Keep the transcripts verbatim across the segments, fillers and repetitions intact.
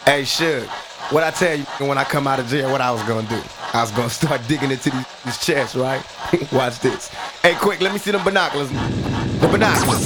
Hey, Suge, what I tell you when I come out of jail, what I was gonna do? I was gonna start digging into these, these chests, right? Watch this. Hey, quick, let me see them binoculars. The binoculars.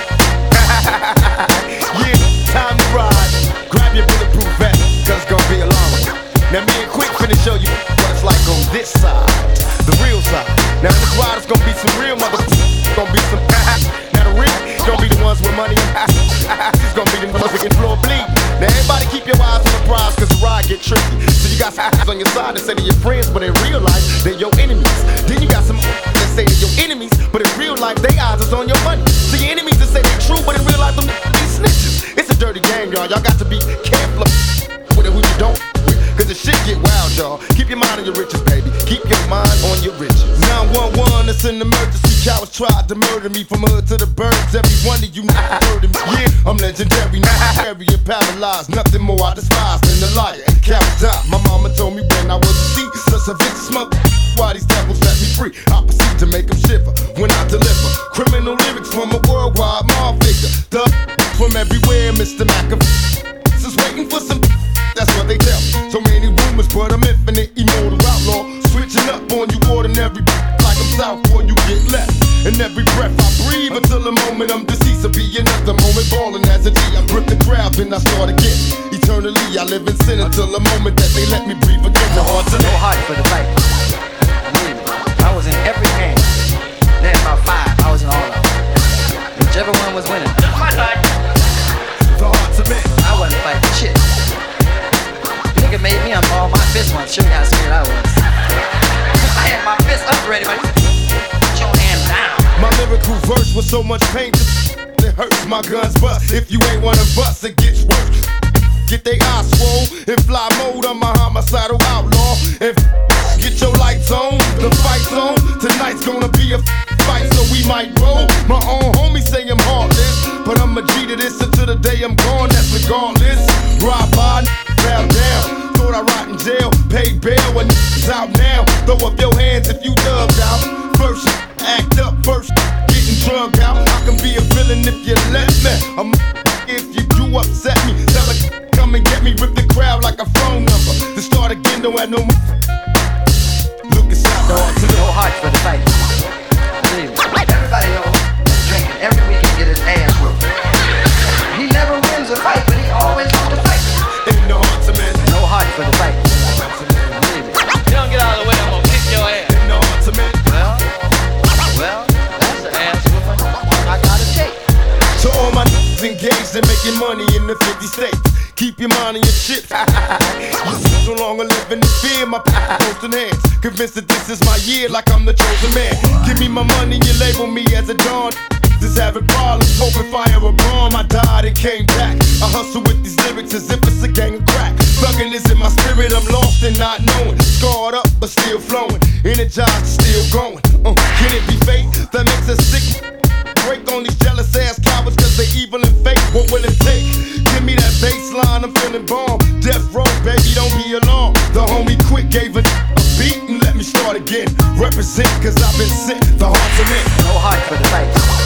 Yeah, time to ride. Grab your bulletproof vest, cause it's gonna be a long one. Now me and Quick finna show you what it's like on this side, the real side. Now in this ride, it's gonna be some real motherfuckers. Gonna be some now the real gonna be the ones with money. It's gonna be the ones that can floor bleed. Now everybody keep your eyes on the prize, cause the ride get tricky. So you got some eyes on your side that say they're your friends, but in real life, they're your enemies. Then you got some that say they're your enemies, but in real life, they eyes is on your money. So your enemies that say they're true, but in real life, them be snitches. It's a dirty game, y'all. Y'all got to be careful with who you don't with, cause the shit get wild, y'all. Keep your mind on your riches, baby. Keep your mind on your riches. nine one one, it's an emergency. Cowards tried to murder me from hood to the birds. Every one of you heard of me. Yeah, I'm legendary, not scary and paralyzed. Nothing more I despise than the liar and coward die. My mama told me when I was a seed, such a vicious mother. Why these devils set me free? I proceed to make them shiver when I deliver criminal lyrics from a worldwide mob figure. The from everywhere, Mister McAfee. Just waiting for some. That's what they tell. So many rumors, but I'm infinite, immortal outlaw. Switching up on you ordinary, like I'm south before you get left. And every breath I breathe until the moment I'm deceased. Will be another moment ballin' as a G. I grip the crowd, then I start again. Eternally, I live in sin until the moment that they let me breathe again. No heart to no heart for the fight. I was in every game. Then about five, I was in all of them. Whichever one was winning. The heart to man. I wasn't fighting shit. Nigga made me unball my fist once. Show you how scared I was. I had my fist up ready, but put your hand down. My lyrical verse was so much pain to it hurts. My guns bust. If you ain't one of us, it gets worse. Get they eyes swole. In fly mode, I'm a homicidal outlaw. And get your lights on. The fight's on. Tonight's gonna be a fight, so we might roll. My own homie say I'm heartless, but I'm a G to this until the day I'm gone. That's regardless. Ride by, bow down. Thought I rot in jail, paid bail, and it's out now. Throw up your hands if you dubbed out. First, act up. First, getting drugged out. I can be a villain if you let me. I'm if you do upset me. Tell her come and get me. Rip the crowd like a phone number. To start again, don't have no. Look, it's out. No, no heart for the fight. Everybody knows drinking every weekend get his ass whooped. He never wins a fight, but he always wants to fight. Ain't no heart to man. No heart for the fight. You don't get out of the way, I'm gonna kick your ass. Ain't no heart to man. Well, well, that's the ass whooping I gotta take. To all my niggas engaged in making money in the fifty states. Keep your mind on your shit. You no longer live in the fear. My post in hands. Convinced that this is my year, like I'm the chosen man. Give me my money, you label me as a dawn. Just having problems, hoping fire a bomb. I died and came back. I hustle with these lyrics as if it's a gang of crack. Thuggin' is in my spirit, I'm lost and not knowing. Scarred up, but still flowing. Energized, still going. Uh, can it be fate that makes us sick? Break on these jealous ass cowards, cause they evil and fake. What will it take? Give me that bass line, I'm feeling bomb. Death row, baby, don't be alarmed. The homie Quick gave a, a beat and let me start again. Represent, cause I've been sent. The heart's a man. No heart for the fight.